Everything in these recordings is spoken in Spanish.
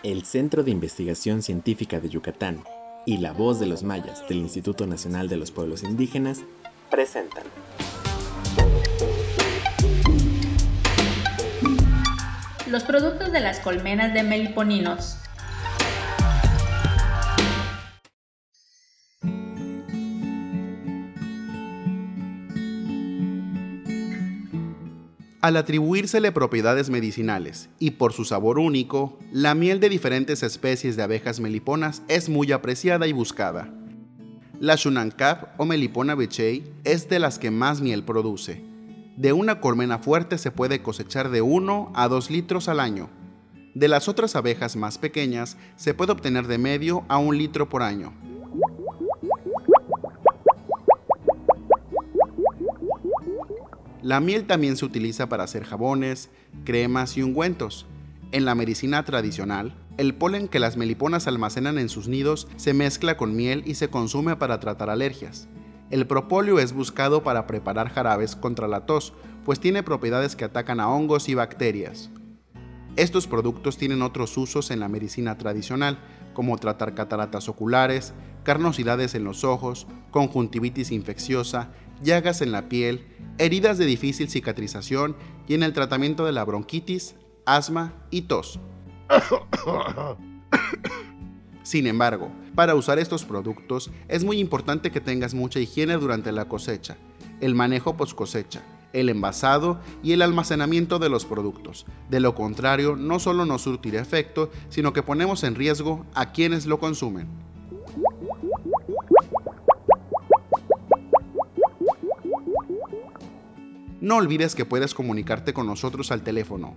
el Centro de Investigación Científica de Yucatán y La Voz de los Mayas del Instituto Nacional de los Pueblos Indígenas presentan los productos de las colmenas de meliponinos. Al atribuírsele propiedades medicinales y por su sabor único, la miel de diferentes especies de abejas meliponas es muy apreciada y buscada. La Shunankab o Melipona beechey es de las que más miel produce. De una colmena fuerte se puede cosechar de 1 a 2 litros al año. De las otras abejas más pequeñas se puede obtener de medio a 1 litro por año. La miel también se utiliza para hacer jabones, cremas y ungüentos. En la medicina tradicional, el polen que las meliponas almacenan en sus nidos se mezcla con miel y se consume para tratar alergias. El propóleo es buscado para preparar jarabes contra la tos, pues tiene propiedades que atacan a hongos y bacterias. Estos productos tienen otros usos en la medicina tradicional, como tratar cataratas oculares, carnosidades en los ojos, conjuntivitis infecciosa, llagas en la piel, heridas de difícil cicatrización y en el tratamiento de la bronquitis, asma y tos. Sin embargo, para usar estos productos es muy importante que tengas mucha higiene durante la cosecha, el manejo post cosecha, el envasado y el almacenamiento de los productos. De lo contrario, no solo no surtirá efecto, sino que ponemos en riesgo a quienes lo consumen. No olvides que puedes comunicarte con nosotros al teléfono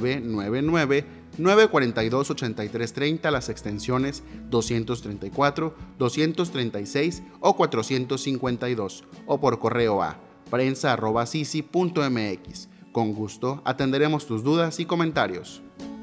999-942-8330 a las extensiones 234, 236 o 452 o por correo a prensa@sisi.mx. Con gusto atenderemos tus dudas y comentarios.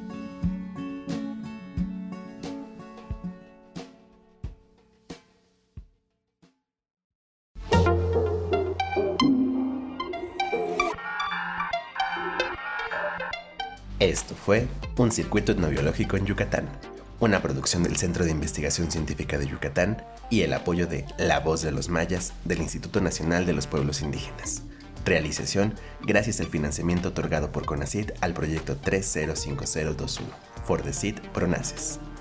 Esto fue Un Circuito Etnobiológico en Yucatán, una producción del Centro de Investigación Científica de Yucatán y el apoyo de La Voz de los Mayas del Instituto Nacional de los Pueblos Indígenas. Realización gracias al financiamiento otorgado por CONACYT al proyecto 305021, For the Seed Pronaces.